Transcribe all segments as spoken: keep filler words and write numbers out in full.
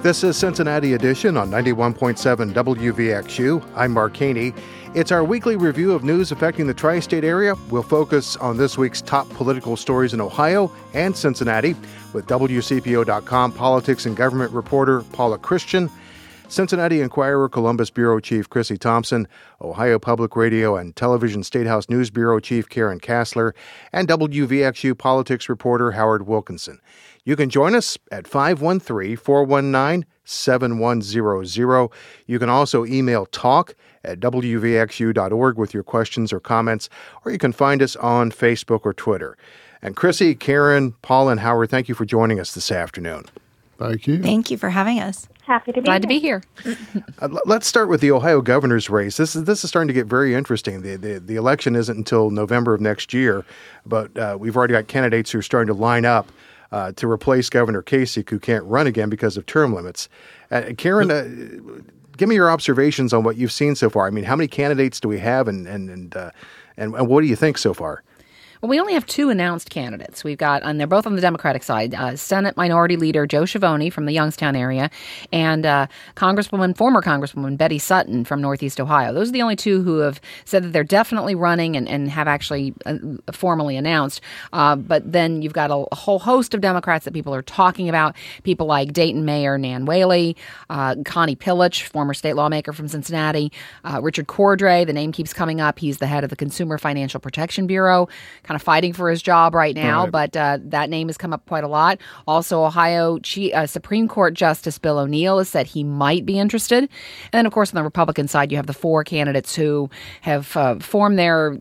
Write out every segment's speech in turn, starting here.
This is Cincinnati Edition on ninety-one point seven W V X U. I'm Mark Haney. It's our weekly review of news affecting the tri-state area. We'll focus on this week's top political stories in Ohio and Cincinnati with W C P O dot com politics and government reporter Paula Christian, Cincinnati Enquirer Columbus Bureau Chief Chrissy Thompson, Ohio Public Radio and Television Statehouse News Bureau Chief Karen Kassler, and W V X U politics reporter Howard Wilkinson. You can join us at five one three, four one nine, seven one zero zero. You can also email talk at W V X U dot org with your questions or comments, or you can find us on Facebook or Twitter. And Chrissy, Karen, Paul, and Howard, thank you for joining us this afternoon. Thank you. Thank you for having us. Happy to be Glad here. to be here. Uh, let's start with the Ohio governor's race. This is this is starting to get very interesting. The the, the election isn't until November of next year, but uh, we've already got candidates who are starting to line up uh, to replace Governor Kasich, who can't run again because of term limits. Uh, Karen, uh, give me your observations on what you've seen so far. I mean, how many candidates do we have, and and and uh, and, and what do you think so far? Well, we only have two announced candidates. We've got, and they're both on the Democratic side, uh, Senate Minority Leader Joe Schiavone from the Youngstown area and uh, Congresswoman, former Congresswoman Betty Sutton from Northeast Ohio. Those are the only two who have said that they're definitely running and, and have actually uh, formally announced. Uh, but then you've got a, a whole host of Democrats that people are talking about, people like Dayton Mayor Nan Whaley, uh, Connie Pillich, former state lawmaker from Cincinnati, uh, Richard Cordray, the name keeps coming up. He's the head of the Consumer Financial Protection Bureau, kind of fighting for his job right now, right. but uh, that name has come up quite a lot. Also, Ohio Chief, uh, Supreme Court Justice Bill O'Neill has said he might be interested. And then, of course, on the Republican side, you have the four candidates who have uh, formed their,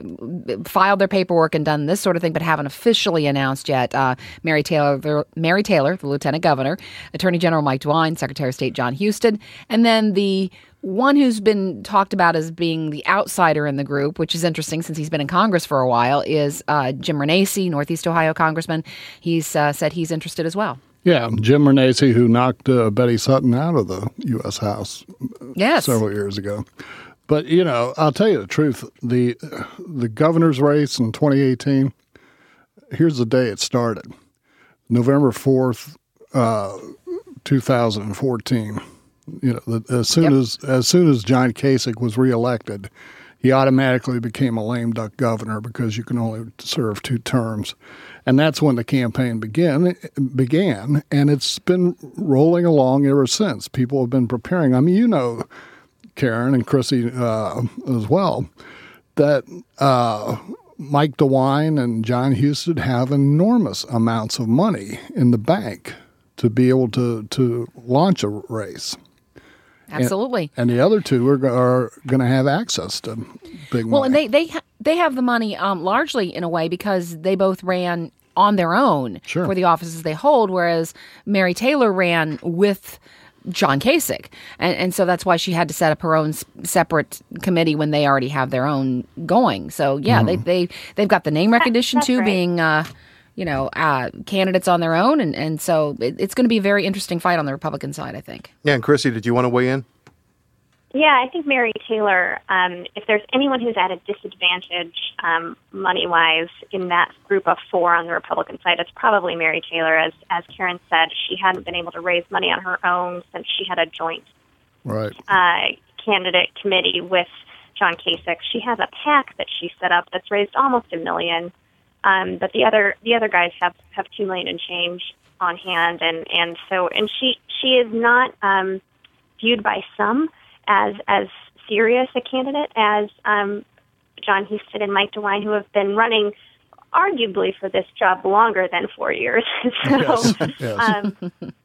filed their paperwork and done this sort of thing, but haven't officially announced yet. Uh, Mary Taylor, the, Mary Taylor, the Lieutenant Governor, Attorney General Mike DeWine, Secretary of State John Husted, and then the one who's been talked about as being the outsider in the group, which is interesting since he's been in Congress for a while, is uh, Jim Renacci, Northeast Ohio congressman. He's uh, said he's interested as well. Yeah, Jim Renacci, who knocked uh, Betty Sutton out of the U S House yes. several years ago. But, you know, I'll tell you the truth. The, the governor's race in twenty eighteen, here's the day it started. November fourth, uh, two thousand fourteen. You know, as soon yep. as as soon as John Kasich was reelected, he automatically became a lame duck governor because you can only serve two terms, and that's when the campaign began. Began, and it's been rolling along ever since. People have been preparing. I mean, you know, Karen and Chrissy uh, as well, that uh, Mike DeWine and John Husted have enormous amounts of money in the bank to be able to to launch a race. Absolutely. And, and the other two are, are going to have access to big money. Well, and they they, ha- they have the money um, largely in a way because they both ran on their own sure. for the offices they hold, whereas Mary Taylor ran with John Kasich. And, and so that's why she had to set up her own s- separate committee when they already have their own going. So, yeah, mm-hmm. they, they, they've got the name recognition, that's too, right. being... Uh, you know, uh, candidates on their own. And, and so it, it's going to be a very interesting fight on the Republican side, I think. Yeah, and Chrissy, did you want to weigh in? Yeah, I think Mary Taylor, um, if there's anyone who's at a disadvantage um, money-wise in that group of four on the Republican side, it's probably Mary Taylor. As as Karen said, she hadn't been able to raise money on her own since she had a joint right. uh, candidate committee with John Kasich. She has a PAC that she set up that's raised almost a million. Um, but the other the other guys have, have two million and change on hand, and, and so and she she is not um, viewed by some as as serious a candidate as um, John Husted and Mike DeWine, who have been running arguably for this job longer than four years. so, yes. Yes. Um,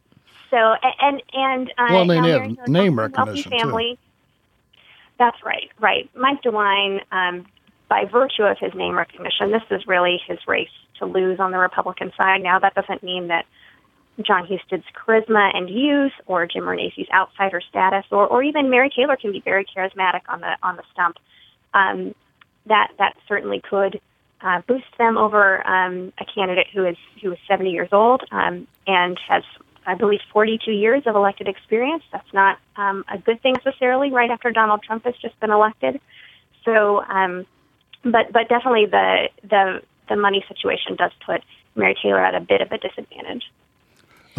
so and and uh, well, they now have name recognition family. too. That's right, right. Mike DeWine. Um, By virtue of his name recognition, this is really his race to lose on the Republican side. Now, that doesn't mean that John Husted's charisma and youth, or Jim Renacci's outsider status, or, or even Mary Taylor can be very charismatic on the on the stump. Um, that that certainly could uh, boost them over um, a candidate who is who is seventy years old um, and has, I believe, forty-two years of elected experience. That's not um, a good thing necessarily right after Donald Trump has just been elected. So. Um, But but definitely the the the money situation does put Mary Taylor at a bit of a disadvantage.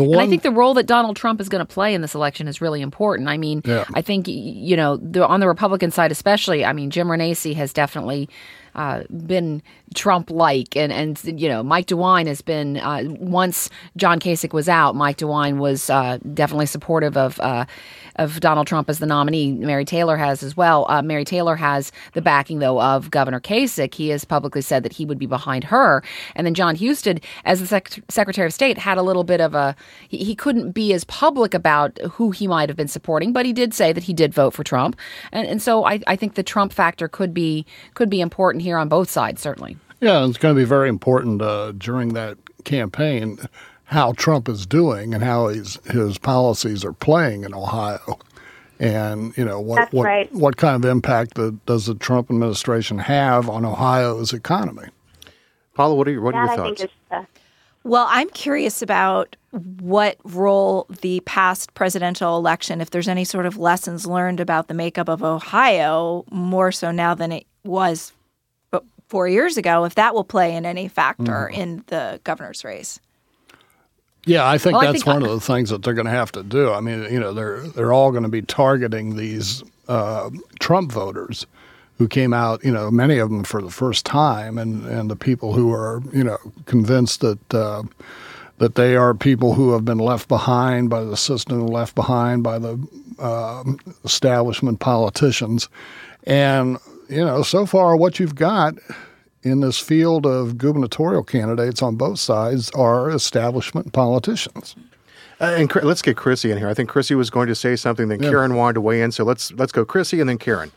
The one, and I think the role that Donald Trump is going to play in this election is really important. I mean, yeah. I think, you know, the, on the Republican side especially, I mean, Jim Renacci has definitely uh, been Trump-like, and, and you know, Mike DeWine has been, uh, once John Kasich was out, Mike DeWine was uh, definitely supportive of uh, of Donald Trump as the nominee. Mary Taylor has as well. Uh, Mary Taylor has the backing, though, of Governor Kasich. He has publicly said that he would be behind her. And then John Husted, as the sec- Secretary of State, had a little bit of a, he, he couldn't be as public about who he might have been supporting, but he did say that he did vote for Trump. And, and so I, I think the Trump factor could be could be important here on both sides, certainly. Yeah, it's going to be very important uh, during that campaign how Trump is doing and how his his policies are playing in Ohio, and you know what That's what, right. what kind of impact the, does the Trump administration have on Ohio's economy? Paula, what are your what are That, your I thoughts? think, is the Well, I'm curious about what role the past presidential election, if there's any sort of lessons learned about the makeup of Ohio, more so now than it was four years ago, if that will play in any factor mm. in the governor's race. Yeah, I think well, that's I think one I, of the things that they're going to have to do. I mean, you know, they're they're all going to be targeting these uh, Trump voters who came out, you know, many of them for the first time, and, and the people who are, you know, convinced that uh, that they are people who have been left behind by the system, left behind by the uh, establishment politicians. And, you know, so far what you've got in this field of gubernatorial candidates on both sides are establishment politicians. Uh, and let's get Chrissy in here. I think Chrissy was going to say something, then yeah. Karen wanted to weigh in. So let's let's go Chrissy and then Karen.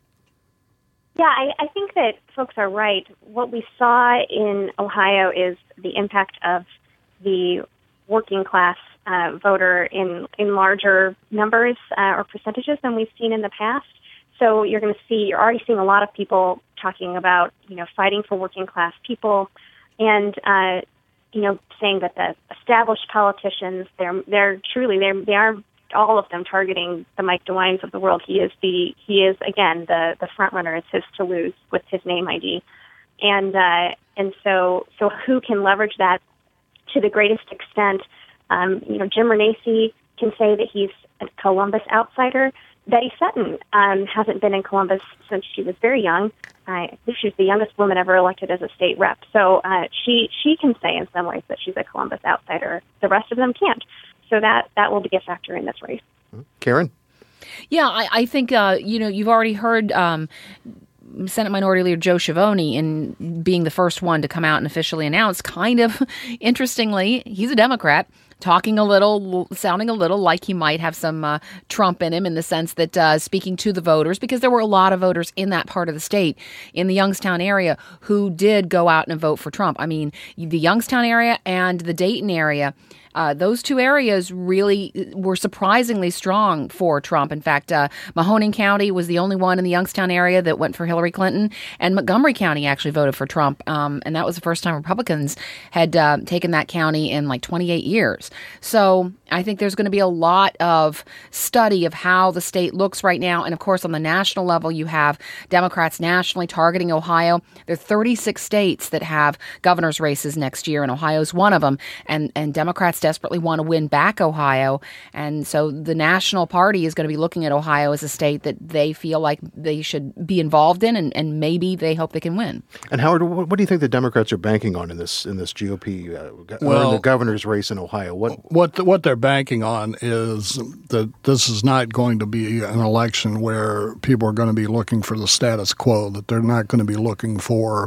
Yeah, I, I think that folks are right. What we saw in Ohio is the impact of the working class uh, voter in, in larger numbers uh, or percentages than we've seen in the past. So you're going to see, you're already seeing a lot of people talking about, you know, fighting for working class people, and uh, you know, saying that the established politicians, they're they're truly they're they are all of them targeting the Mike DeWines of the world. He is the he is again the the front runner. It's his to lose with his name I D, and uh, and so so who can leverage that to the greatest extent? Um, you know, Jim Renacci can say that he's a Columbus outsider. Betty Sutton um, hasn't been in Columbus since she was very young. I think she's the youngest woman ever elected as a state rep. So uh, she she can say in some ways that she's a Columbus outsider. The rest of them can't. So that, that will be a factor in this race. Karen? Yeah, I, I think, uh, you know, you've already heard um, Senate Minority Leader Joe Schiavone in being the first one to come out and officially announce, kind of interestingly, he's a Democrat, talking a little, sounding a little like he might have some uh, Trump in him, in the sense that uh, speaking to the voters, because there were a lot of voters in that part of the state, in the Youngstown area, who did go out and vote for Trump. I mean, the Youngstown area and the Dayton area, Uh, those two areas really were surprisingly strong for Trump. In fact, uh, Mahoning County was the only one in the Youngstown area that went for Hillary Clinton, and Montgomery County actually voted for Trump. Um, and that was the first time Republicans had uh, taken that county in like twenty-eight years. So I think there's going to be a lot of study of how the state looks right now. And of course, on the national level, you have Democrats nationally targeting Ohio. There are thirty-six states that have governor's races next year, and Ohio's one of them. And, and Democrats desperately want to win back Ohio. And so the National Party is going to be looking at Ohio as a state that they feel like they should be involved in, and, and maybe they hope they can win. And Howard, what, what do you think the Democrats are banking on in this in this G O P uh, well, or in the governor's race in Ohio? What what the, what they're banking on is that this is not going to be an election where people are going to be looking for the status quo, that they're not going to be looking for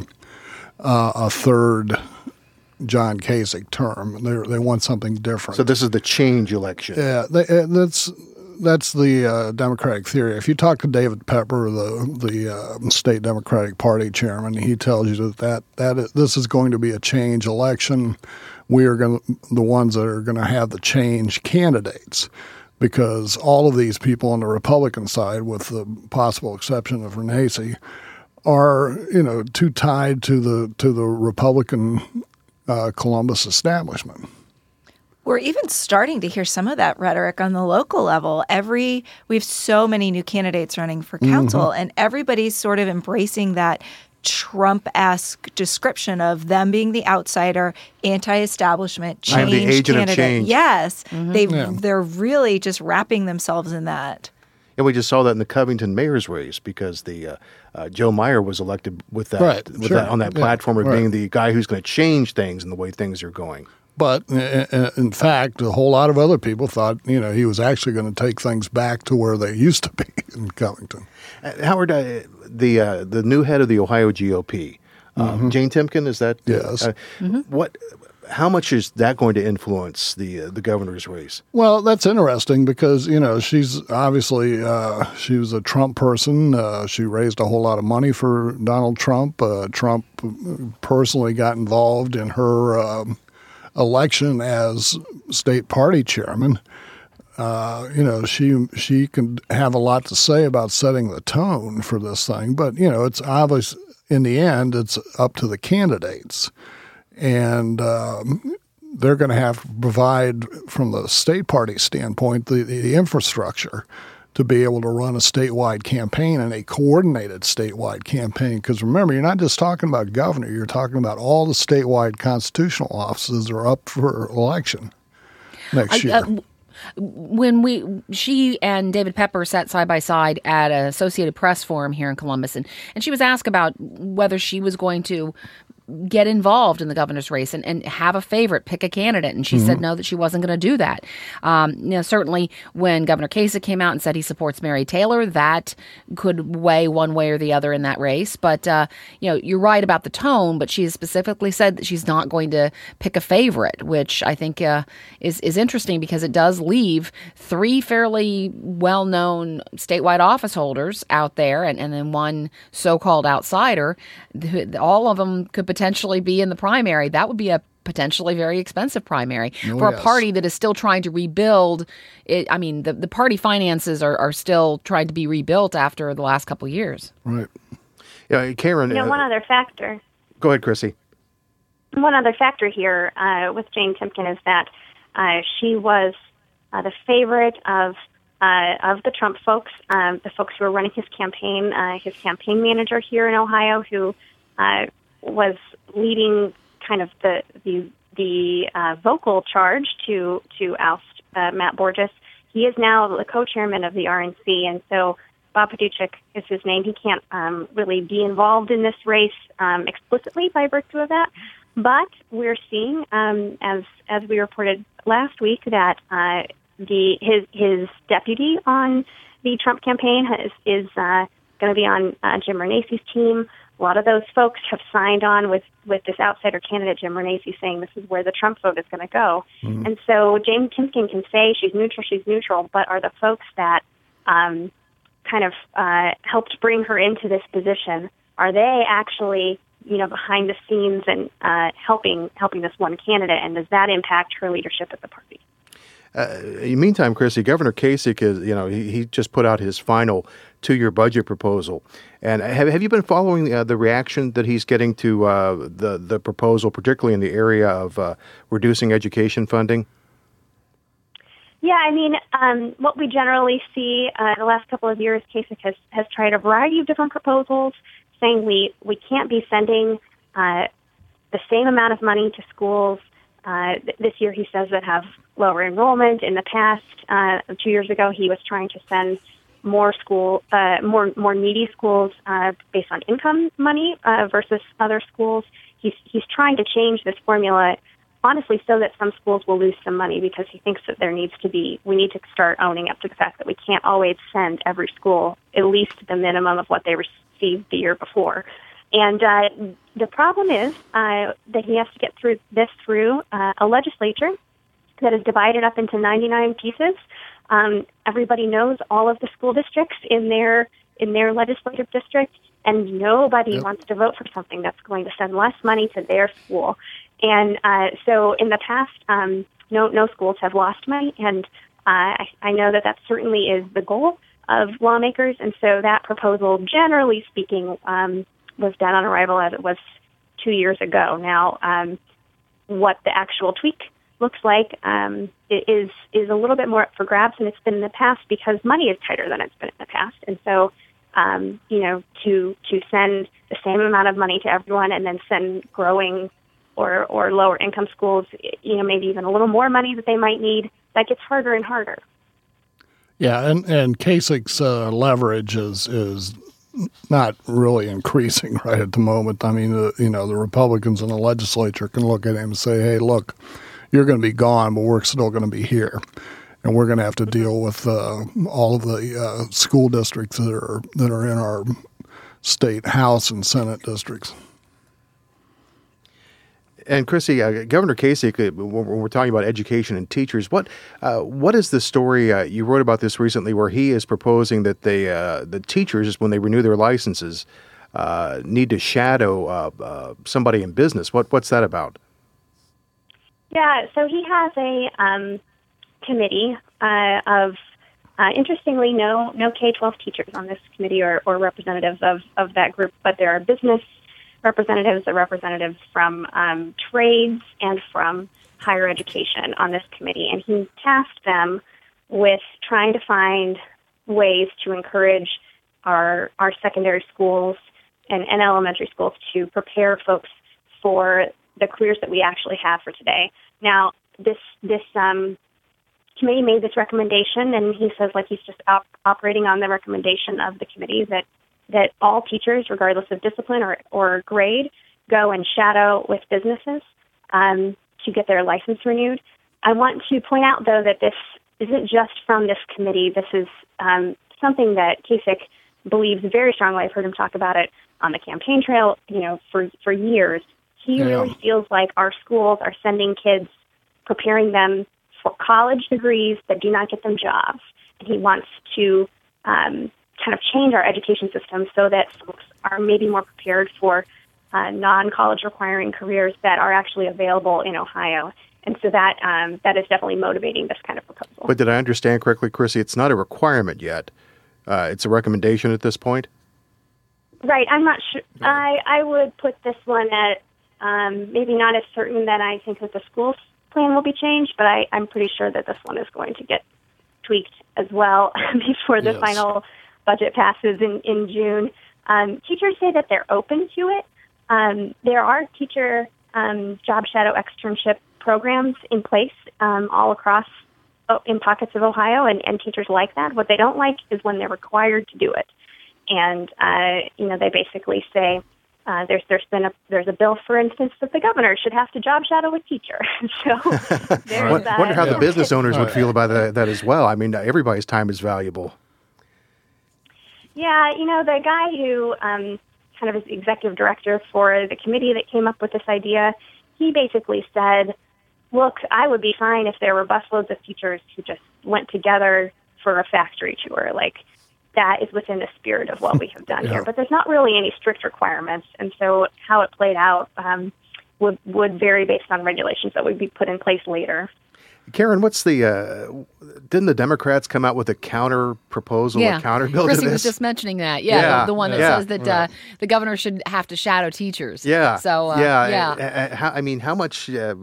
uh, a third John Kasich term. They they want something different. So this is the change election. Yeah, they, that's that's the uh, Democratic theory. If you talk to David Pepper, the the uh, state Democratic Party chairman, he tells you that, that that is, this is going to be a change election. We are going to, the ones that are going to have the change candidates, because all of these people on the Republican side, with the possible exception of Renacci, are, you know, too tied to the to the Republican Uh, Columbus establishment. We're even starting to hear some of that rhetoric on the local level. Every we have so many new candidates running for council, mm-hmm. and everybody's sort of embracing that Trump-esque description of them being the outsider, anti-establishment, change I'm the agent candidate. of change. Yes, Mm-hmm. they Yeah. they're really just wrapping themselves in that. And we just saw that in the Covington mayor's race because the uh, uh, Joe Meyer was elected with that, Right, with sure. that on that Yeah, platform of right. being the guy who's going to change things and the way things are going. But uh, uh, in fact, a whole lot of other people thought, you know, he was actually going to take things back to where they used to be in Covington. Uh, Howard, uh, the uh, the new head of the Ohio G O P, uh, Jane Timken, is that? Yes. Uh, What? How much is that going to influence the uh, the governor's race? Well, that's interesting because, you know, she's obviously, uh, she was a Trump person. Uh, she raised a whole lot of money for Donald Trump. Uh, Trump personally got involved in her um, election as state party chairman. Uh, you know, she she can have a lot to say about setting the tone for this thing. But, you know, it's obvious in the end, it's up to the candidates. And um, they're going to have to provide, from the state party standpoint, the, the infrastructure to be able to run a statewide campaign and a coordinated statewide campaign. Because remember, you're not just talking about governor, you're talking about all the statewide constitutional offices that are up for election next I- year. uh, When we, she and David Pepper sat side by side at an Associated Press forum here in Columbus, and, and she was asked about whether she was going to get involved in the governor's race and, and have a favorite, pick a candidate. And she Mm-hmm. said no, that she wasn't going to do that. Um, you know, certainly when Governor Kasich came out and said he supports Mary Taylor, that could weigh one way or the other in that race. But, uh, you know, you're right about the tone, but she has specifically said that she's not going to pick a favorite, which I think uh, is, is interesting because it does leave three fairly well-known statewide office holders out there and, and then one so-called outsider. All of them could potentially be in the primary. That would be a potentially very expensive primary Oh, for a yes. party that is still trying to rebuild. It, I mean, the, the party finances are, are still trying to be rebuilt after the last couple of years. Right. Yeah, Karen. You know, uh, one other factor. Go ahead, Chrissy. One other factor here uh, with Jane Timken is that uh, she was uh, the favorite of uh, of the Trump folks, um, the folks who were running his campaign, uh, his campaign manager here in Ohio, who uh, was leading kind of the the the uh, vocal charge to to oust uh, Matt Borges. He is now the co-chairman of the R N C, and so Bob Paduchik is his name. He can't um, really be involved in this race um, explicitly by virtue of that. But we're seeing, um, as as we reported last week, that uh, the his his deputy on the Trump campaign has, is uh, going to be on uh, Jim Renacci's team. A lot of those folks have signed on with, with this outsider candidate, Jim Renacci, saying this is where the Trump vote is going to go. Mm-hmm. And so Jane Timken can say she's neutral, she's neutral, but are the folks that um, kind of uh, helped bring her into this position, are they actually, you know, behind the scenes and uh, helping helping this one candidate, and does that impact her leadership at the party? Uh, in the meantime, Chrissy, Governor Kasich is, you know, he, he just put out his final two-year budget proposal. And have have you been following uh, the reaction that he's getting to uh, the the proposal, particularly in the area of uh, reducing education funding? Yeah, I mean, um, what we generally see uh, the last couple of years, Kasich has, has tried a variety of different proposals, saying we, we can't be sending uh, the same amount of money to schools uh, th- this year, he says, that have lower enrollment. In the past, uh, two years ago, he was trying to send more school, uh, more more needy schools uh, based on income money uh, versus other schools. He's he's trying to change this formula, honestly, so that some schools will lose some money, because he thinks that there needs to be, we need to start owning up to the fact that we can't always send every school at least the minimum of what they received the year before. And uh, the problem is uh, that he has to get through this through uh, a legislature that is divided up into ninety-nine pieces. Um, everybody knows all of the school districts in their in their legislative district, and nobody Yep. wants to vote for something that's going to send less money to their school. And uh, so in the past, um, no no schools have lost money, and uh, I, I know that that certainly is the goal of lawmakers. And so that proposal, generally speaking, um, was done on arrival as it was two years ago. Now, um, what the actual tweak looks like um, is is a little bit more up for grabs than it's been in the past, because money is tighter than it's been in the past. And so, um, you know, to to send the same amount of money to everyone and then send growing or, or lower income schools, you know, maybe even a little more money that they might need, that gets harder and harder. Yeah, and, and Kasich's uh, leverage is is not really increasing right at the moment. I mean, uh, you know, the Republicans in the legislature can look at him and say, hey, look, you're going to be gone, but we're still going to be here. And we're going to have to deal with uh, all of the uh, school districts that are that are in our state House and Senate districts. And Chrissy, uh, Governor Kasich, uh, when we're talking about education and teachers, what uh, what is the story? Uh, you wrote about this recently, where he is proposing that they uh, the teachers, when they renew their licenses, uh, need to shadow uh, uh, somebody in business. What what's that about? Yeah, so he has a um, committee uh, of, uh, interestingly, no no K twelve teachers on this committee or, or representatives of, of that group, but there are business representatives, or representatives from um, trades and from higher education on this committee. And he tasked them with trying to find ways to encourage our our secondary schools and, and elementary schools to prepare folks for the careers that we actually have for today. Now, this this um, committee made this recommendation, and he says, like, he's just op- operating on the recommendation of the committee that that all teachers, regardless of discipline or, or grade, go and shadow with businesses um, to get their license renewed. I want to point out, though, that this isn't just from this committee. This is um, something that Kasich believes very strongly. I've heard him talk about it on the campaign trail, you know, for, for years. He Yeah. really feels like our schools are sending kids, preparing them for college degrees that do not get them jobs. And he wants to um, kind of change our education system so that folks are maybe more prepared for uh, non-college requiring careers that are actually available in Ohio. And so that um, that is definitely motivating this kind of proposal. But did I understand correctly, Chrissy? It's not a requirement yet. Uh, it's a recommendation at this point? Right. I'm not sure. I, I would put this one at um, maybe not as certain that I think that the school's plan will be changed, but I, I'm pretty sure that this one is going to get tweaked as well before the Yes. final budget passes in, in June. Um, teachers say that they're open to it. Um, there are teacher um, job shadow externship programs in place um, all across oh, in pockets of Ohio, and, and teachers like that. What they don't like is when they're required to do it. And, uh, you know, they basically say, uh, there's there's been a there's a bill, for instance, that the governor should have to job shadow a teacher. so there's I that. wonder how the Yeah. business owners would Right. feel about that, that as well. I mean, everybody's time is valuable. Yeah, you know, the guy who um, kind of is the executive director for the committee that came up with this idea, he basically said, look, I would be fine if there were busloads of teachers who just went together for a factory tour. Like, that is within the spirit of what we have done Yeah. here. But there's not really any strict requirements. And so how it played out um, would, would vary based on regulations that would be put in place later. Karen, what's the, uh, didn't the Democrats come out with a counter proposal, Yeah, a counter bill to Chrissy this? was just mentioning that. Yeah, Yeah, the, the one that yeah. says that uh, the governor should have to shadow teachers. Yeah. So uh, yeah. yeah. uh, uh, how, I mean, how much uh,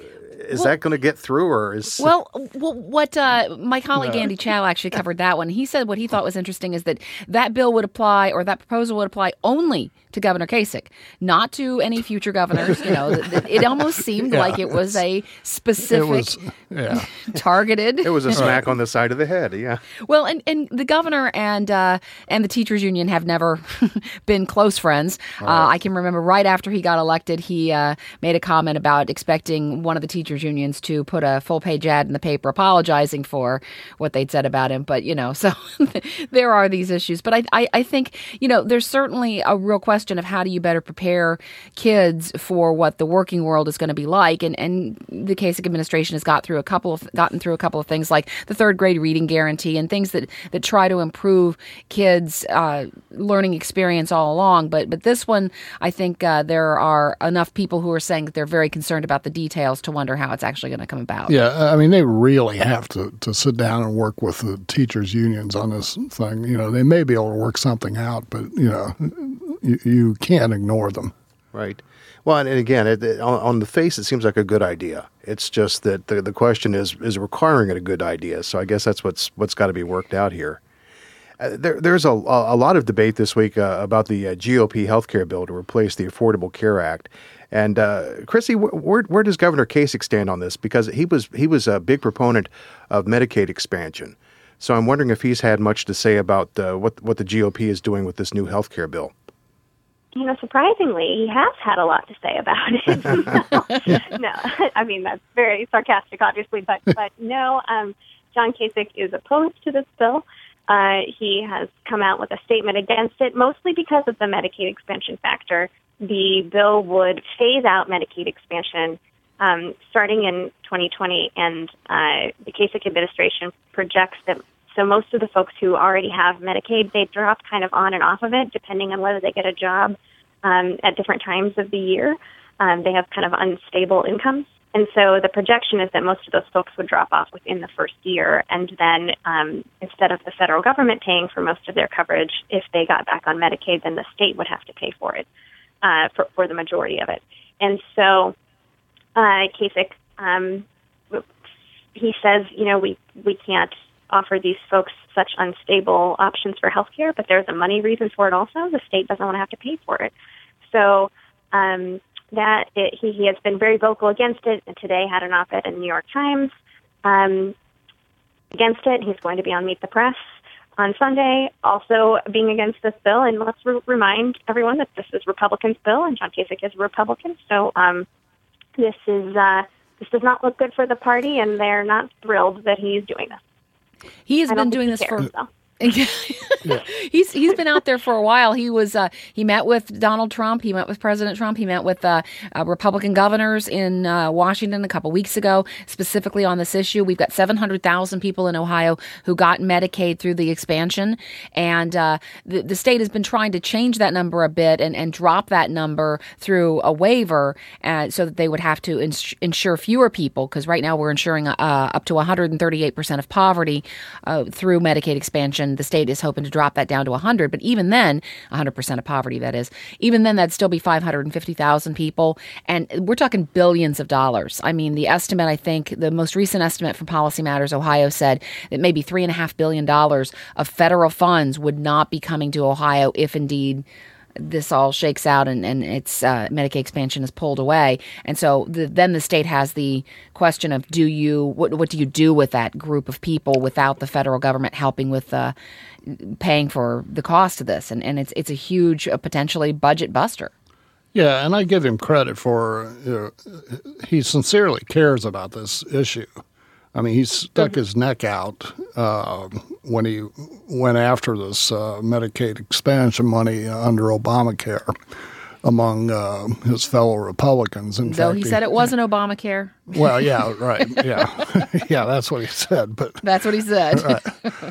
is Well- that going to get through, or is Well, well, what uh, my colleague Yeah. Andy Chow actually covered that one. He said what he thought was interesting is that that bill would apply, or that proposal would apply only to Governor Kasich, not to any future governors. You know, th- th- it almost seemed Yeah. like it was a specific, It was, yeah. targeted. it was a smack on the side of the head? Yeah. Well, and, and the governor and uh, and the teachers union have never been close friends. Uh, I can remember right after he got elected, he uh, made a comment about expecting one of the teachers unions to put a full page ad in the paper apologizing for what they'd said about him. But, you know, so there are these issues. But I, I, I think, you know, there's certainly a real question of how do you better prepare kids for what the working world is going to be like. And, and the Kasich administration has got through a couple of gotten through a couple of things like the third grade reading guarantee and things that, that try to improve kids' uh, learning experience all along. But but this one, I think uh, there are enough people who are saying that they're very concerned about the details to wonder how it's actually going to come about. Yeah, I mean, they really have to, to sit down and work with the teachers' unions on this thing. You know, they may be able to work something out, but, you know, you, you can't ignore them. Right. Well, and, and again, it, it, on, on the face, it seems like a good idea. It's just that the, the question is, is requiring it a good idea? So I guess that's what's what's got to be worked out here. Uh, there, there's a, a lot of debate this week uh, about the uh, G O P healthcare bill to replace the Affordable Care Act. And uh, Chrissy, wh- where, where does Governor Kasich stand on this? Because he was he was a big proponent of Medicaid expansion. So I'm wondering if he's had much to say about uh, what what the G O P is doing with this new healthcare bill. You know, surprisingly, he has had a lot to say about it. no, I mean, that's very sarcastic, obviously, but, but no, um, John Kasich is opposed to this bill. Uh, he has come out with a statement against it, mostly because of the Medicaid expansion factor. The bill would phase out Medicaid expansion um, starting in twenty twenty, and uh, the Kasich administration projects that so most of the folks who already have Medicaid, they drop kind of on and off of it, depending on whether they get a job um, at different times of the year. Um, they have kind of unstable incomes. And so the projection is that most of those folks would drop off within the first year. And then um, instead of the federal government paying for most of their coverage, if they got back on Medicaid, then the state would have to pay for it, uh, for, for the majority of it. And so uh, Kasich, um, he says, you know, we, we can't offer these folks such unstable options for health care, but there's a money reason for it also. The state doesn't want to have to pay for it. So um, that it, he, he has been very vocal against it, and today had an op-ed in the New York Times um, against it. He's going to be on Meet the Press on Sunday, also being against this bill. And let's re- remind everyone that this is Republicans' bill, and John Kasich is a Republican. So um, this is uh, this does not look good for the party, and they're not thrilled that he's doing this. He has I been doing this cares, for. So. he's he's been out there for a while. He was uh, he met with Donald Trump. He met with President Trump. He met with uh, uh, Republican governors in uh, Washington a couple weeks ago, specifically on this issue. We've got seven hundred thousand people in Ohio who got Medicaid through the expansion, and uh, the the state has been trying to change that number a bit and, and drop that number through a waiver, uh, so that they would have to ins- insure fewer people. Because right now we're insuring uh, up to one hundred thirty-eight percent of poverty uh, through Medicaid expansion. The state is hoping to drop that down to one hundred, but even then, one hundred percent of poverty, that is, even then, that'd still be five hundred fifty thousand people. And we're talking billions of dollars. I mean, the estimate, I think, the most recent estimate from Policy Matters Ohio said that maybe three point five billion dollars of federal funds would not be coming to Ohio if indeed this all shakes out and, and its uh, Medicaid expansion is pulled away. And so the, then the state has the question of do you what what do you do with that group of people without the federal government helping with uh, paying for the cost of this? And, and it's it's a huge, uh, potentially budget buster. Yeah, and I give him credit for, you know, he sincerely cares about this issue. I mean, he stuck his neck out uh, when he went after this uh, Medicaid expansion money under Obamacare among uh, his fellow Republicans. In Though fact, he said it wasn't Obamacare. Well, yeah, right, yeah, yeah, that's what he said. But that's what he said. Right.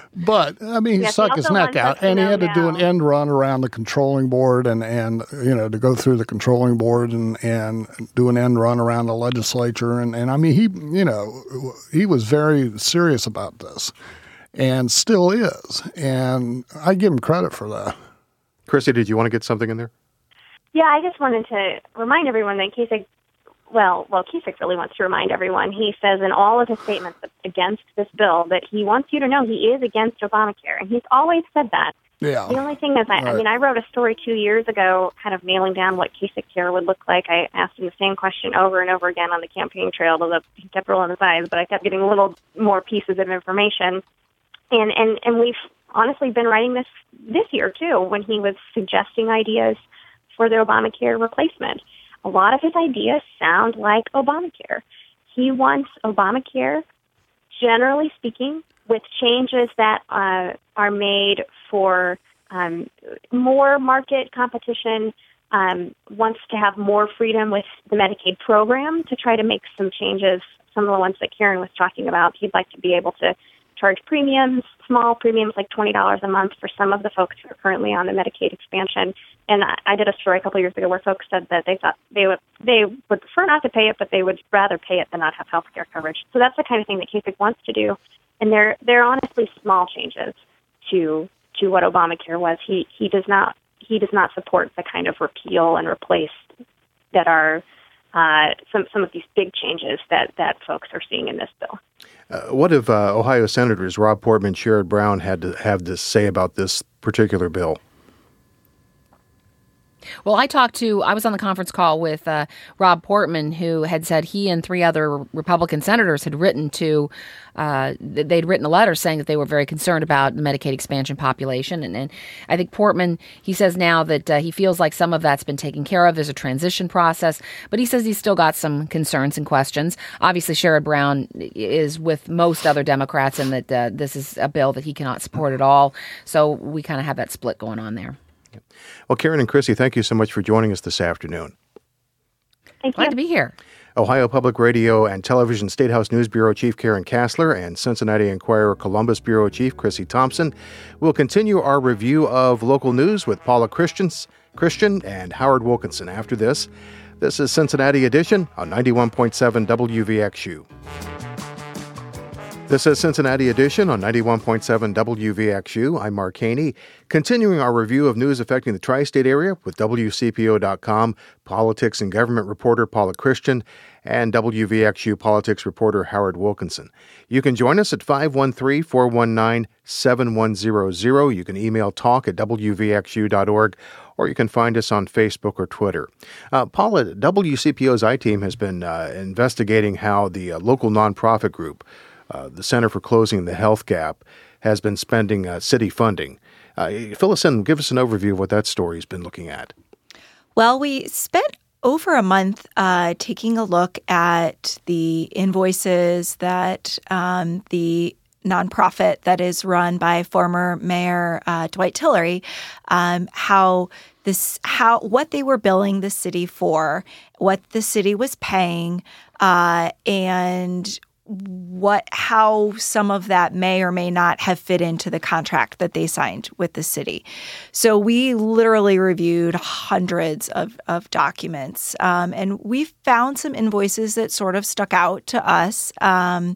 But I mean, he yes, stuck he his neck out, and he had to now. do an end run around the controlling board, and, and you know, to go through the controlling board and, and do an end run around the legislature, and, and I mean, he you know he was very serious about this, and still is, and I give him credit for that. Chrissy, did you want to get something in there? Yeah, I just wanted to remind everyone that Kasich, well, well, Kasich really wants to remind everyone. He says in all of his statements against this bill that he wants you to know he is against Obamacare, and he's always said that. Yeah. The only thing is, I, Right. I mean, I wrote a story two years ago kind of nailing down what Kasich Care would look like. I asked him the same question over and over again on the campaign trail, although he kept rolling his eyes, but I kept getting a little more pieces of information. And, and, and we've honestly been writing this this year, too, when he was suggesting ideas for the Obamacare replacement. A lot of his ideas sound like Obamacare. He wants Obamacare, generally speaking, with changes that uh, are made for um, more market competition, um, wants to have more freedom with the Medicaid program to try to make some changes, some of the ones that Karen was talking about. He'd like to be able to charge premiums, small premiums like twenty dollars a month for some of the folks who are currently on the Medicaid expansion. And I, I did a story a couple of years ago where folks said that they thought they would they would prefer not to pay it, but they would rather pay it than not have health care coverage. So that's the kind of thing that Kasich wants to do. And they're they're honestly small changes to to what Obamacare was. He he does not he does not support the kind of repeal and replace that are uh, some some of these big changes that, that folks are seeing in this bill. Uh, what have uh, Ohio Senators Rob Portman, Sherrod Brown had to have to say about this particular bill? Well, I talked to, I was on the conference call with uh, Rob Portman, who had said he and three other Republican senators had written to, uh, they'd written a letter saying that they were very concerned about the Medicaid expansion population. And, and I think Portman, he says now that uh, he feels like some of that's been taken care of. There's a transition process, but he says he's still got some concerns and questions. Obviously, Sherrod Brown is with most other Democrats in that uh, this is a bill that he cannot support at all. So we kind of have that split going on there. Well, Karen and Chrissy, thank you so much for joining us this afternoon. Thank Glad you. to be here. Ohio Public Radio and Television State House News Bureau Chief Karen Kassler and Cincinnati Enquirer Columbus Bureau Chief Chrissy Thompson will continue our review of local news with Paula Christians, Christian and Howard Wilkinson after this. This is Cincinnati Edition on ninety-one point seven W V X U. This is Cincinnati Edition on ninety-one point seven W V X U. I'm Mark Haney, continuing our review of news affecting the tri-state area with W C P O dot com politics and government reporter Paula Christian and W V X U politics reporter Howard Wilkinson. You can join us at five one three, four one nine, seven one zero zero. You can email talk at W V X U dot org, or you can find us on Facebook or Twitter. Uh, Paula, W C P O's I-Team has been uh, investigating how the uh, local nonprofit group, Uh, the Center for Closing the Health Gap, has been spending uh, city funding. Uh, fill us in, give us an overview of what that story's been looking at. Well, we spent over a month uh, taking a look at the invoices that um, the nonprofit that is run by former Mayor uh, Dwight Tillery, um, how this, how what they were billing the city for, what the city was paying, uh, and what how some of that may or may not have fit into the contract that they signed with the city. So we literally reviewed hundreds of, of documents, um, and we found some invoices that sort of stuck out to us. Um,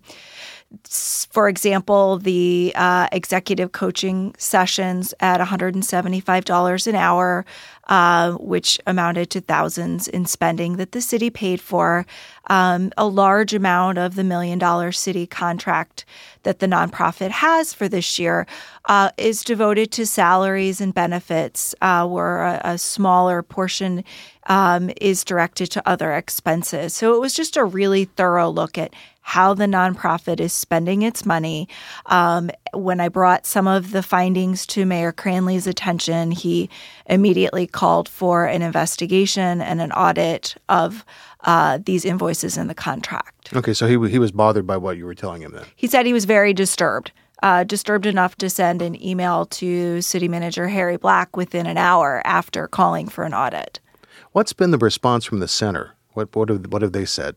for example, the uh, executive coaching sessions at one hundred seventy-five dollars an hour, uh, which amounted to thousands in spending that the city paid for. Um, a large amount of the million dollar city contract that the nonprofit has for this year uh, is devoted to salaries and benefits, uh, where a, a smaller portion um, is directed to other expenses. So it was just a really thorough look at how the nonprofit is spending its money. Um, when I brought some of the findings to Mayor Cranley's attention, he immediately called for an investigation and an audit of uh, these invoices in the contract. Okay, so he he was bothered by what you were telling him then. He said he was very disturbed, uh, disturbed enough to send an email to City Manager Harry Black within an hour after calling for an audit. What's been the response from the center? What what have, what have they said?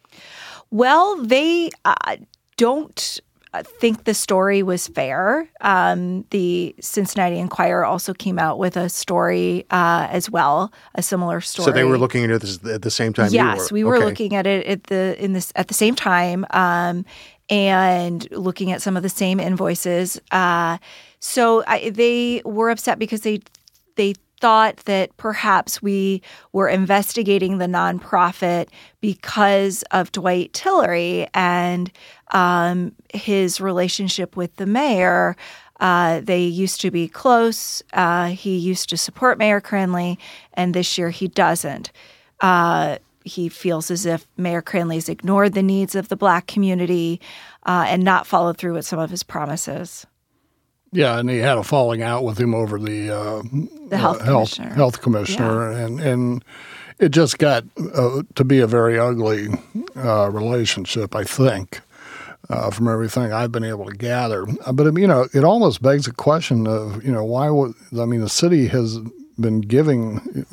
Well, they uh, don't think the story was fair. Um, the Cincinnati Enquirer also came out with a story uh, as well, a similar story. So they were looking at this at the same time yes, you were? we were okay. looking at it at the in this at the same time, um, and looking at some of the same invoices. Uh, so I, they were upset because they they. thought that perhaps we were investigating the nonprofit because of Dwight Tillery and um, his relationship with the mayor. Uh, they used to be close. Uh, he used to support Mayor Cranley, and this year he doesn't. Uh, he feels as if Mayor Cranley's ignored the needs of the Black community uh, and not followed through with some of his promises. Yeah, and he had a falling out with him over the, uh, the health, uh, health commissioner. health commissioner, yeah. and and it just got uh, to be a very ugly uh, relationship, I think, uh, from everything I've been able to gather. But you know, it almost begs a question of you know why would I mean the city has been giving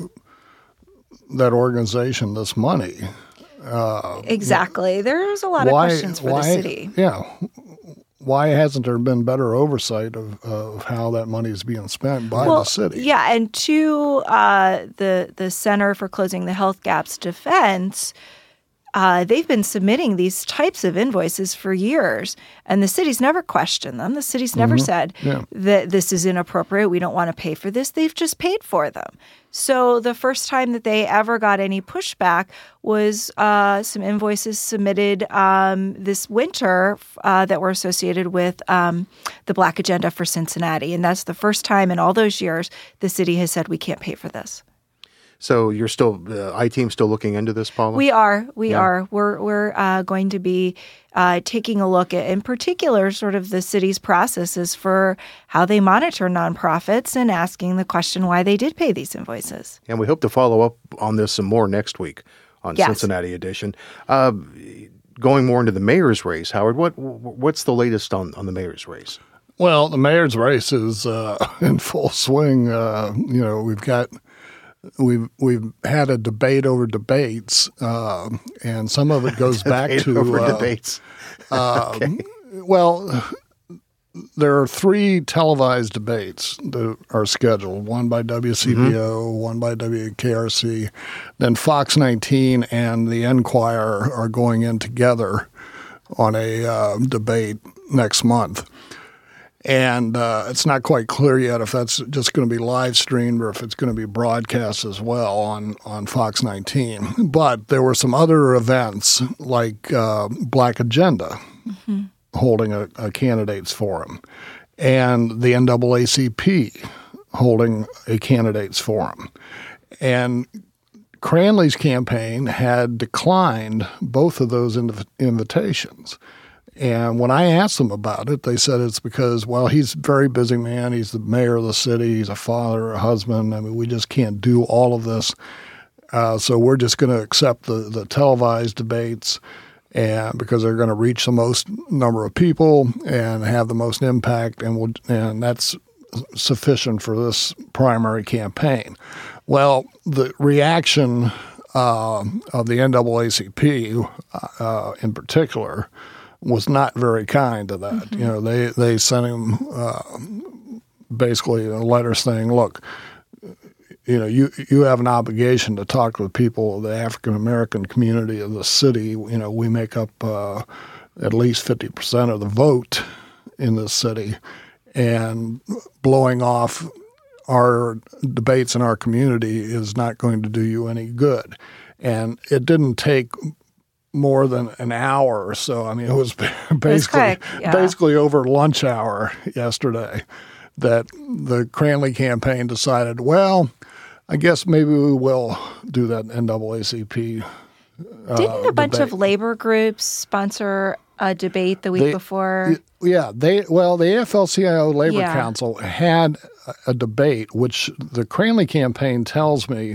that organization this money. Uh, exactly, there's a lot why, of questions for why, the city. Yeah. Why hasn't there been better oversight of, of how that money is being spent by well, the city? Yeah, and to uh, the the Center for Closing the Health Gap's defense, uh, they've been submitting these types of invoices for years, and the city's never questioned them. The city's never Mm-hmm. said Yeah. that this is inappropriate. We don't want to pay for this. They've just paid for them. So the first time that they ever got any pushback was uh, some invoices submitted um, this winter uh, that were associated with um, the Black Agenda for Cincinnati. And that's the first time in all those years the city has said we can't pay for this. So you're still, the I-team's still looking into this, Paula? We are. We Yeah. are. We're we're uh, going to be uh, taking a look at, in particular, sort of the city's processes for how they monitor nonprofits and asking the question why they did pay these invoices. And we hope to follow up on this some more next week on Yes. Cincinnati Edition. Uh, going more into the mayor's race, Howard, what what's the latest on, on the mayor's race? Well, the mayor's race is uh, in full swing. Uh, you know, we've got we've we've had a debate over debates, uh, and some of it goes back Debate to over uh, debates. Um, Well, there are three televised debates that are scheduled, one by W C B O, mm-hmm. one by W K R C. Then Fox nineteen and the Enquirer are going in together on a uh, debate next month. And uh, it's not quite clear yet if that's just going to be live streamed or if it's going to be broadcast as well on, on Fox nineteen. But there were some other events like uh, Black Agenda mm-hmm. holding a, a candidates forum, and the N double A C P holding a candidates forum. And Cranley's campaign had declined both of those inv- invitations. And when I asked them about it, they said it's because, well, he's a very busy man. He's the mayor of the city. He's a father, a husband. I mean, we just can't do all of this. Uh, so we're just going to accept the, the televised debates and because they're going to reach the most number of people and have the most impact, and we'll, and that's sufficient for this primary campaign. Well, the reaction uh, of the N double A C P uh, in particular was not very kind to that. Mm-hmm. You know, they, they sent him uh, basically a letter saying, look, you know, you you have an obligation to talk to the people of the African-American community of the city. You know, we make up uh, at least fifty percent of the vote in this city, and blowing off our debates in our community is not going to do you any good. And it didn't take more than an hour or so. I mean, it was basically, it was quick, yeah. basically over lunch hour yesterday that the Cranley campaign decided, well, I guess maybe we will do that N double A C P uh, Didn't a bunch debate. of labor groups sponsor a debate the week They, before? Yeah, they well, the A F L C I O Labor Yeah. Council had a debate, which the Cranley campaign tells me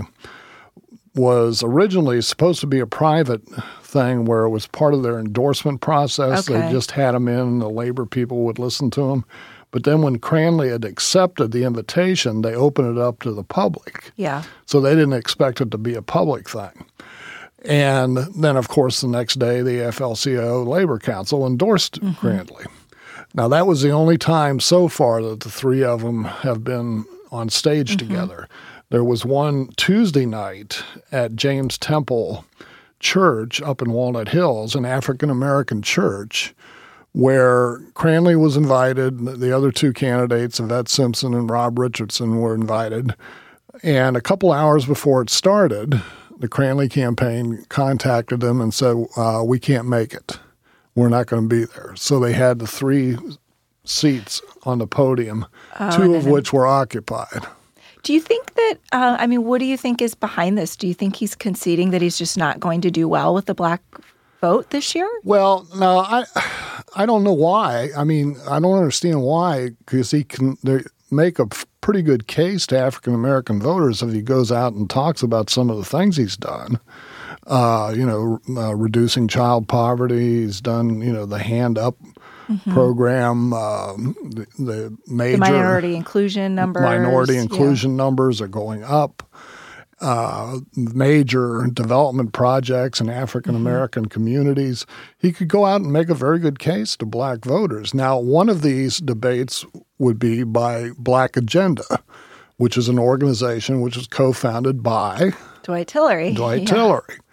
was originally supposed to be a private thing where it was part of their endorsement process. Okay. They just had them in, and the labor people would listen to them. But then when Cranley had accepted the invitation, they opened it up to the public. Yeah. So they didn't expect it to be a public thing. And then, of course, the next day, the A F L C I O Labor Council endorsed mm-hmm. Cranley. Now, that was the only time so far that the three of them have been on stage mm-hmm. together. There was one Tuesday night at James Temple Church up in Walnut Hills, an African-American church, where Cranley was invited. The other two candidates, Yvette Simpson and Rob Richardson, were invited. And a couple hours before it started, the Cranley campaign contacted them and said, uh, we can't make it. We're not going to be there. So they had the three seats on the podium, oh, two of which were occupied. Do you think that, uh, I mean, what do you think is behind this? Do you think he's conceding that he's just not going to do well with the black vote this year? Well, no, I I don't know why. I mean, I don't understand why, because he can make a pretty good case to African-American voters if he goes out and talks about some of the things he's done. Uh, you know, uh, reducing child poverty. He's done, you know, the Hand Up mm-hmm. program, um, the, the major— The minority inclusion numbers. Minority inclusion yeah. numbers are going up. Uh, major development projects in African-American mm-hmm. communities. He could go out and make a very good case to black voters. Now, one of these debates would be by Black Agenda, which is an organization which was co-founded by Dwight Tillery. Dwight yeah. Tillery.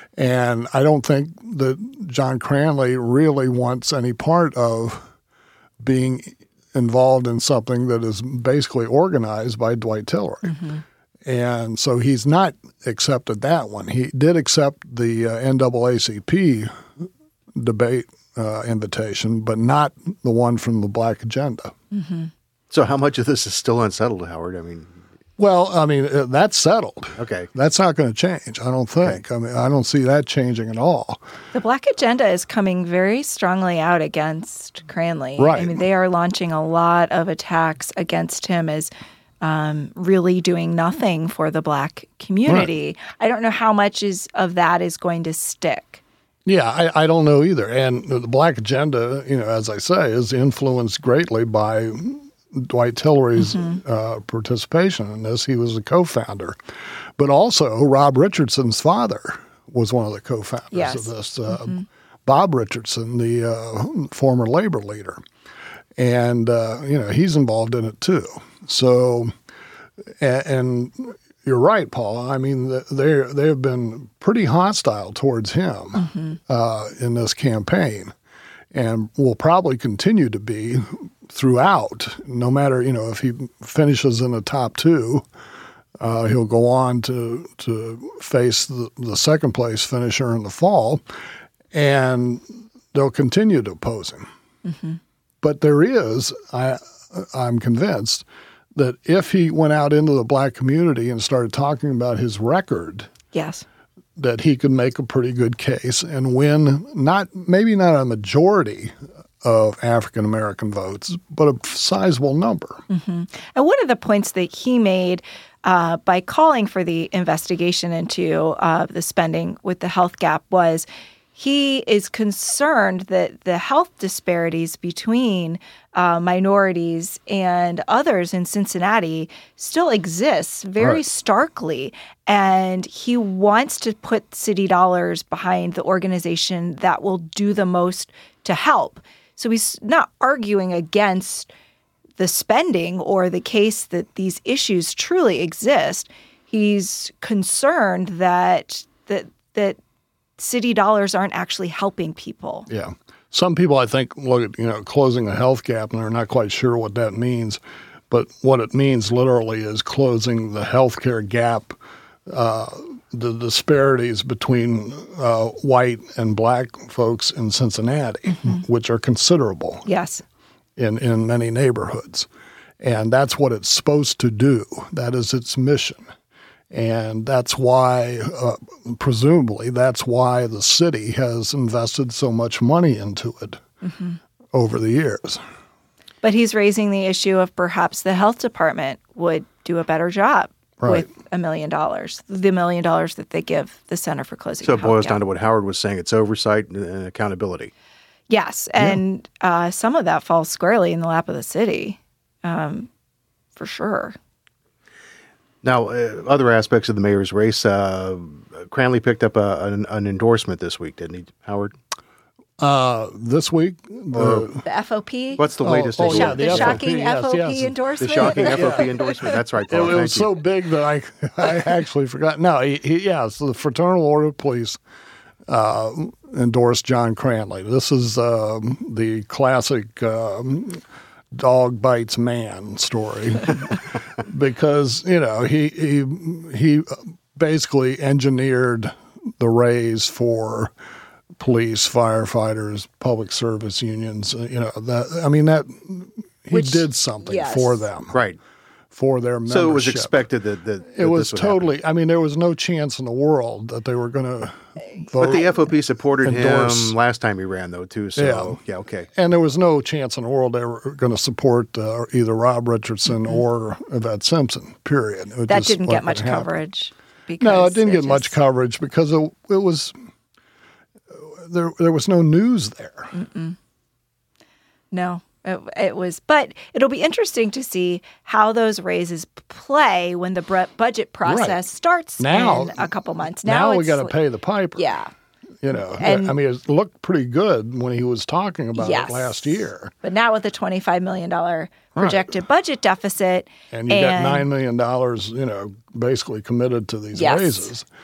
And I don't think that John Cranley really wants any part of being involved in something that is basically organized by Dwight Tillery. Mm-hmm. And so he's not accepted that one. He did accept the uh, N double A C P debate uh, invitation, but not the one from the Black Agenda. Mm-hmm. So how much of this is still unsettled, Howard? I mean, well, I mean, uh, that's settled. Okay. That's not going to change, I don't think. Okay. I mean, I don't see that changing at all. The Black Agenda is coming very strongly out against Cranley. Right. I mean, they are launching a lot of attacks against him as um, really doing nothing for the Black community. Right. I don't know how much is of that is going to stick. Yeah, I, I don't know either. And the Black Agenda, you know, as I say, is influenced greatly by Dwight Tillery's mm-hmm. uh, participation in this. He was a co-founder. But also, Rob Richardson's father was one of the co-founders yes. of this. Uh, mm-hmm. Bob Richardson, the uh, former labor leader. And, uh, you know, he's involved in it too. So, and, and you're right, Paula. I mean, they they have been pretty hostile towards him mm-hmm. uh, in this campaign and will probably continue to be throughout, no matter, you know, if he finishes in the top two, uh, he'll go on to to face the, the second place finisher in the fall, and they'll continue to oppose him. Mm-hmm. But there is, I, I'm convinced, that if he went out into the Black community and started talking about his record, yes, that he could make a pretty good case and win, not maybe not a majority of African American votes, but a sizable number. Mm-hmm. And one of the points that he made uh, by calling for the investigation into uh, the spending with the health gap was he is concerned that the health disparities between uh, minorities and others in Cincinnati still exists very right. starkly. And he wants to put city dollars behind the organization that will do the most to help. So he's not arguing against the spending or the case that these issues truly exist. He's concerned that that that city dollars aren't actually helping people. Yeah. Some people, I think, look at, you know, closing a health gap, and they're not quite sure what that means. But what it means literally is closing the healthcare gap, uh, the disparities between uh, white and Black folks in Cincinnati, mm-hmm. which are considerable. Yes. In, in many neighborhoods. And that's what it's supposed to do. That is its mission. And that's why, uh, presumably, that's why the city has invested so much money into it mm-hmm. over the years. But he's raising the issue of perhaps the health department would do a better job right. with a million dollars, the million dollars that they give the Center for Closing So the it boils Health down Gap. to what Howard was saying. It's oversight and accountability. Yes, and yeah. uh, some of that falls squarely in the lap of the city, um, for sure. Now, uh, other aspects of the mayor's race, uh, Cranley picked up a, an, an endorsement this week, didn't he, Howard? Uh, this week? The, the F O P? What's the oh, latest? Oh, the, yeah, the, the shocking F O P, F O P yes, yes. endorsement? The shocking F O P endorsement. That's right, Paul. It, it was Thank so you. big that I I actually forgot. No, he, he, yeah, so the Fraternal Order of Police uh, endorsed John Cranley. This is um, the classic um, dog bites man story because, you know, he he he basically engineered the raise for police, firefighters, public service unions. You know, that I mean that he Which, did something yes. for them, Right. for their membership. So it was expected that, that, that It was this would totally. happen. I mean, there was no chance in the world that they were going to vote. But the F O P supported endorse. him last time he ran, though, too. So, Yeah. yeah, okay. And there was no chance in the world they were going to support uh, either Rob Richardson mm-hmm. or Yvette Simpson, period. It That just didn't get wasn't much gonna happen. coverage. Because No, it didn't get just, much coverage because it, it was there. There was no news there. Mm-mm. No, it, it was. But it'll be interesting to see how those raises play when the bre- budget process Right. starts Now- in a couple months. Now, Now, we it's got to like- pay the piper. Yeah. You know, And- I mean, it looked pretty good when he was talking about Yes. it last year. But now with the twenty-five million dollars projected budget deficit. And you got nine million dollars, you know, basically committed to these Yes. raises.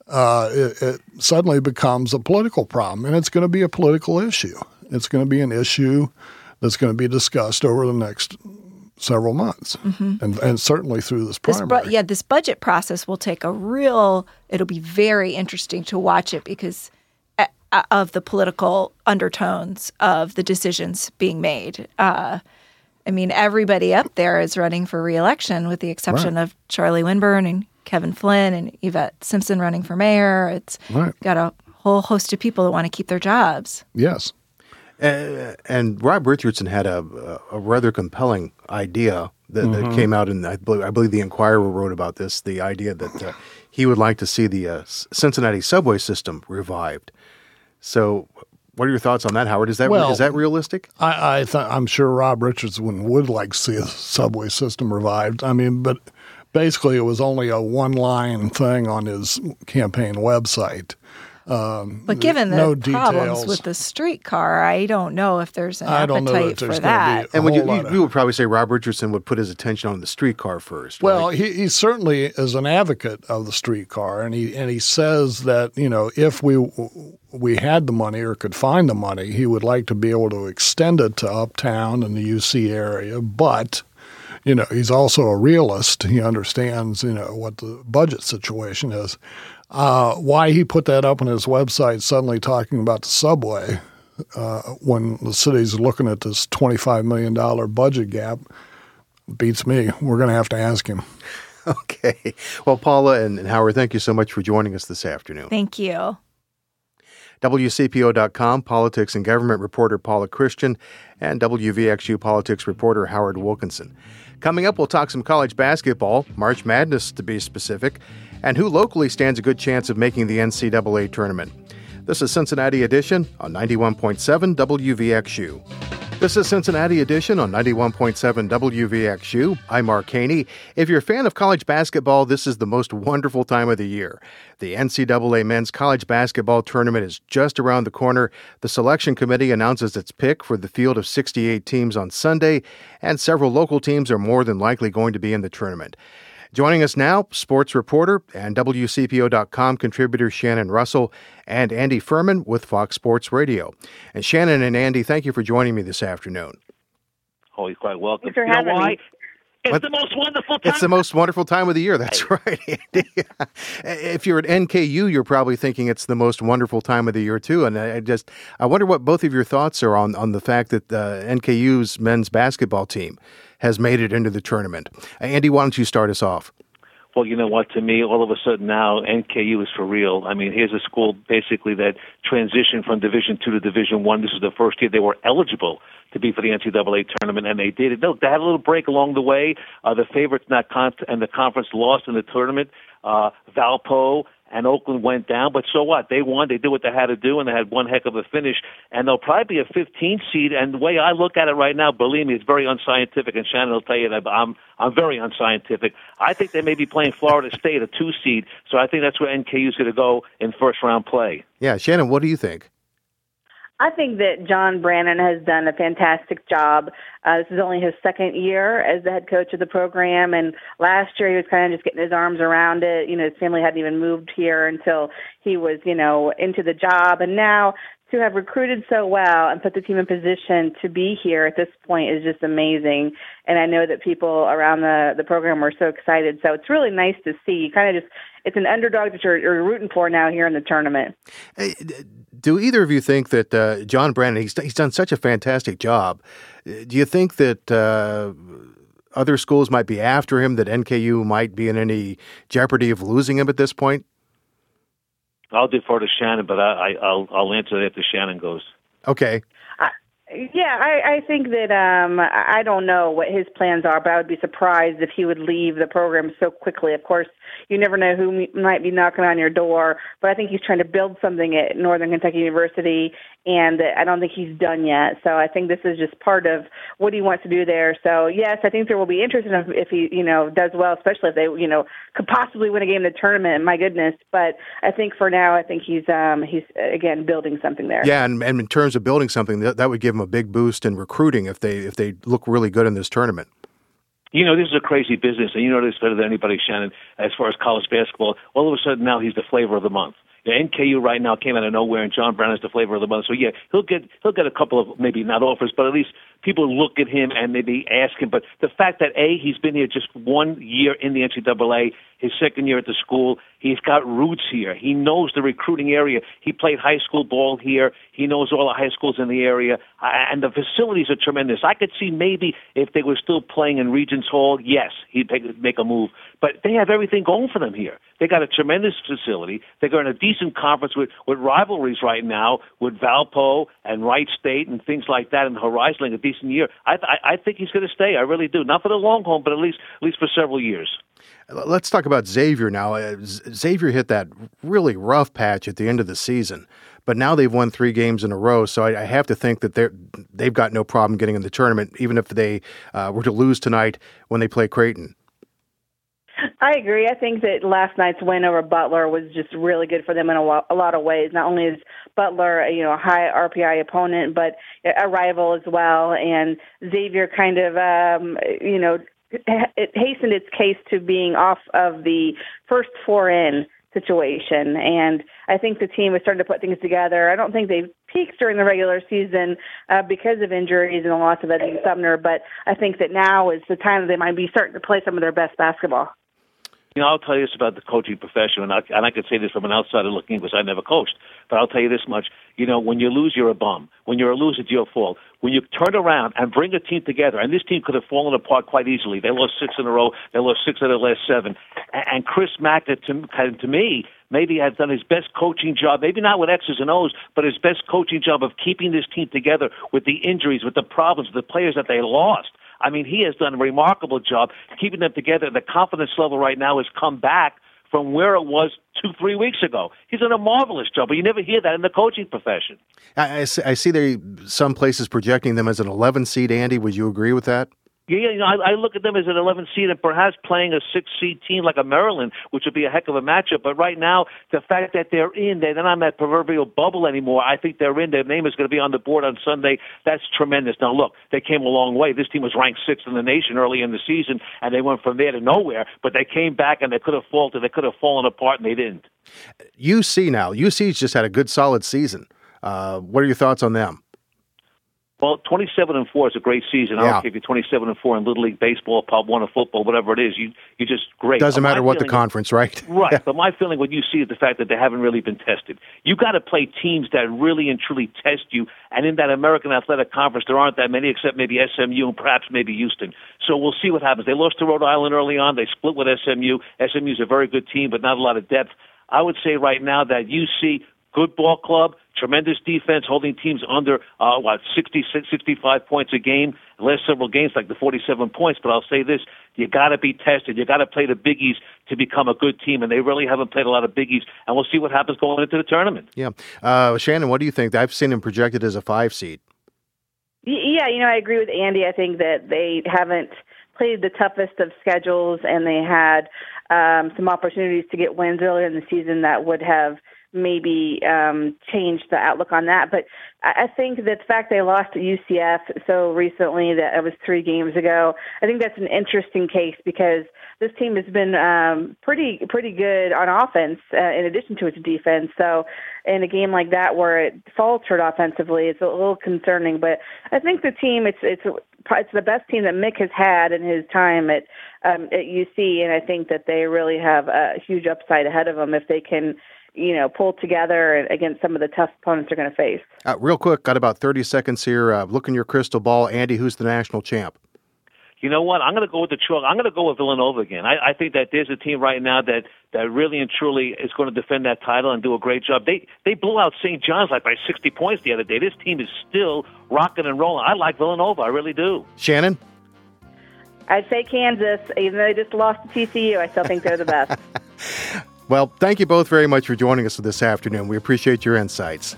uh, it, it suddenly becomes a political problem, and it's going to be a political issue. It's going to be an issue that's going to be discussed over the next several months, mm-hmm. and, and certainly through this primary. This bu- yeah, this budget process will take a real – it'll be very interesting to watch it because uh, of the political undertones of the decisions being made. Uh, I mean, everybody up there is running for re-election with the exception right. of Charlie Winburn and Kevin Flynn and Yvette Simpson running for mayor. It's right. got a whole host of people that want to keep their jobs. Yes. Uh, and Rob Richardson had a, a rather compelling idea that, mm-hmm. that came out, and I believe, I believe the Inquirer wrote about this, the idea that uh, he would like to see the uh, Cincinnati subway system revived. So what are your thoughts on that, Howard? Is that well, is that realistic? I, I th- I'm sure Rob Richardson would like to see a subway system revived. I mean, but basically it was only a one-line thing on his campaign website. Um, but given the no problems details. with the streetcar, I don't know if there's an I don't know appetite that there's for that. And would you, you, of, you would probably say Rob Richardson would put his attention on the streetcar first. Well, right? he, he certainly is an advocate of the streetcar, and he and he says that, you know, if we we had the money or could find the money, he would like to be able to extend it to Uptown and the U C area, but. You know, he's also a realist. He understands, you know, what the budget situation is. Uh, why he put that up on his website, suddenly talking about the subway, uh, when the city's looking at this twenty-five million dollars budget gap, beats me. We're going to have to ask him. Okay. Well, Paula and, and Howard, thank you so much for joining us this afternoon. Thank you. W C P O dot com politics and government reporter Paula Christian and W V X U politics reporter Howard Wilkinson. Coming up, we'll talk some college basketball, March Madness to be specific, and who locally stands a good chance of making the N C double A tournament. This is Cincinnati Edition on ninety-one point seven W V X U. This is Cincinnati Edition on ninety-one point seven W V X U. I'm Mark Haney. If you're a fan of college basketball, this is the most wonderful time of the year. The N C double A men's college basketball tournament is just around the corner. The selection committee announces its pick for the field of sixty-eight teams on Sunday, and several local teams are more than likely going to be in the tournament. Joining us now, sports reporter and W C P O dot com contributor Shannon Russell and Andy Furman with Fox Sports Radio. And Shannon and Andy, thank you for joining me this afternoon. Oh, you're quite welcome. Thanks for you know having why? me. It's what? the most wonderful time. It's the most wonderful time of the year. That's right, Andy. If you're at N K U, you're probably thinking it's the most wonderful time of the year, too. And I just, I wonder what both of your thoughts are on, on the fact that uh, N K U's men's basketball team has made it into the tournament. Andy, why don't you start us off? Well, you know what? To me, all of a sudden now, N K U is for real. I mean, here's a school basically that transitioned from Division Two to Division One. This is the first year they were eligible to be for the N C double A tournament, and they did it. No, they had a little break along the way. Uh, the favorites in that con- and the conference lost in the tournament. Uh, Valpo and Oakland went down, but so what? They won. They did what they had to do, and they had one heck of a finish. And they'll probably be a fifteen seed. And the way I look at it right now, believe me, it's very unscientific. And Shannon will tell you that I'm I'm very unscientific. I think they may be playing Florida State, a two seed. So I think that's where N K U is going to go in first round play. Yeah, Shannon, what do you think? I think that John Brannon has done a fantastic job. Uh, this is only his second year as the head coach of the program, and last year he was kind of just getting his arms around it. You know, his family hadn't even moved here until he was, you know, into the job, and now to have recruited so well and put the team in position to be here at this point is just amazing. And I know that people around the, the program are so excited. So it's really nice to see. You kind of just, it's an underdog that you're, you're rooting for now here in the tournament. Hey, do either of you think that uh, John Brannon, he's, he's done such a fantastic job. Do you think that uh, other schools might be after him, that N K U might be in any jeopardy of losing him at this point? I'll defer to Shannon, but I, I, I'll I'll answer after Shannon goes. Okay. I, yeah, I, I think that um, I don't know what his plans are, but I would be surprised if he would leave the program so quickly. Of course, you never know who might be knocking on your door, but I think he's trying to build something at Northern Kentucky University, and I don't think he's done yet. So I think this is just part of what he wants to do there. So yes, I think there will be interest in him if he, you know, does well, especially if they, you know, could possibly win a game in the tournament. My goodness! But I think for now, I think he's um, he's again building something there. Yeah, and, and in terms of building something, that, that would give him a big boost in recruiting if they if they look really good in this tournament. You know, this is a crazy business, and you know this better than anybody, Shannon, as far as college basketball. All of a sudden now he's the flavor of the month. Yeah, N K U right now came out of nowhere, and John Brown is the flavor of the month. So, yeah, he'll get he'll get a couple of, maybe not offers, but at least people look at him and maybe ask him. But the fact that, A, he's been here just one year in the N C double A, his second year at the school, he's got roots here. He knows the recruiting area. He played high school ball here. He knows all the high schools in the area. And the facilities are tremendous. I could see maybe if they were still playing in Regents Hall, yes, he'd make a move. But they have everything going for them here. They got a tremendous facility. They got a decent conference with, with rivalries right now with Valpo and Wright State and things like that, and Horizon, a decent year. I, I, I think he's going to stay. I really do. Not for the long haul, but at least at least for several years. Let's talk about Xavier now. Uh, Xavier hit that really rough patch at the end of the season, but now they've won three games in a row, so I, I have to think that they're, they've got no problem getting in the tournament, even if they uh, were to lose tonight when they play Creighton. I agree. I think that last night's win over Butler was just really good for them in a lot, a lot of ways. Not only is Butler, you know, a high R P I opponent, but a rival as well. And Xavier kind of, um, you know, it hastened its case to being off of the first four in situation. And I think the team is starting to put things together. I don't think they've peaked during the regular season uh, because of injuries and the loss of Eddie Sumner, but I think that now is the time that they might be starting to play some of their best basketball. You know, I'll tell you this about the coaching profession, and I, and I could say this from an outsider looking in because I never coached, but I'll tell you this much. You know, when you lose, you're a bum. When you're a loser, it's your fault. When you turn around and bring a team together, and this team could have fallen apart quite easily. They lost six in a row. They lost six of their last seven. And, and Chris Magna, to, to me, maybe has done his best coaching job, maybe not with X's and O's, but his best coaching job of keeping this team together with the injuries, with the problems, the players that they lost. I mean, he has done a remarkable job keeping them together. The confidence level right now has come back from where it was two, three weeks ago. He's done a marvelous job, but you never hear that in the coaching profession. I, I see, I see they some places projecting them as an eleven seed, Andy. Would you agree with that? Yeah, you know, I, I look at them as an eleven seed and perhaps playing a six seed team like a Maryland, which would be a heck of a matchup. But right now, the fact that they're in, they're not on that proverbial bubble anymore. I think they're in. Their name is going to be on the board on Sunday. That's tremendous. Now, look, they came a long way. This team was ranked sixth in the nation early in the season, and they went from there to nowhere. But they came back, and they could have faltered. They could have fallen apart, and they didn't. U C now. U C's just had a good, solid season. Uh, what are your thoughts on them? Well, twenty-seven and four is a great season. I Yeah. don't care if you're twenty-seven and four in Little League baseball, Pop One, or football, whatever it is. You you're just great. Doesn't My matter what the feeling- conference, right? Right, but my feeling what you see is the fact that they haven't really been tested. You got to play teams that really and truly test you, and in that American Athletic Conference, there aren't that many except maybe S M U and perhaps maybe Houston. So we'll see what happens. They lost to Rhode Island early on. They split with S M U. S M U is a very good team, but not a lot of depth. I would say right now that U C, good ball club, tremendous defense, holding teams under, uh, what, sixty, sixty-five points a game. The last several games, like the forty-seven points. But I'll say this, you got to be tested. You got to play the biggies to become a good team, and they really haven't played a lot of biggies. And we'll see what happens going into the tournament. Yeah. Uh, Shannon, what do you think? I've seen him projected as a five seed. Yeah, you know, I agree with Andy. I think that they haven't played the toughest of schedules, and they had um, some opportunities to get wins earlier in the season that would have maybe um, changed the outlook on that. But I think that the fact they lost to U C F so recently, that it was three games ago, I think that's an interesting case because this team has been um, pretty pretty good on offense uh, in addition to its defense. So in a game like that where it faltered offensively, it's a little concerning. But I think the team, it's it's it's the best team that Mick has had in his time at um, at U C, and I think that they really have a huge upside ahead of them if they can, you know, pull together against some of the tough opponents they're going to face. Uh, real quick, got about thirty seconds here. Uh, look in your crystal ball. Andy, who's the national champ? You know what? I'm going to go with the chalk. I'm going to go with Villanova again. I, I think that there's a team right now that, that really and truly is going to defend that title and do a great job. They they blew out Saint John's like by sixty points the other day. This team is still rocking and rolling. I like Villanova. I really do. Shannon? I'd say Kansas, even though they just lost to T C U. I still think they're the best. Well, thank you both very much for joining us this afternoon. We appreciate your insights.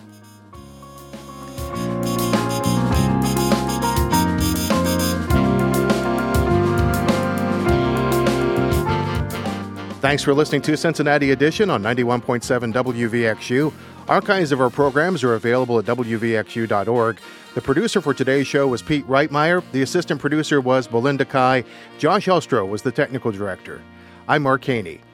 Thanks for listening to Cincinnati Edition on ninety-one point seven W V X U. Archives of our programs are available at W V X U dot org. The producer for today's show was Pete Reitmeyer. The assistant producer was Belinda Kai. Josh Elstro was the technical director. I'm Mark Haney.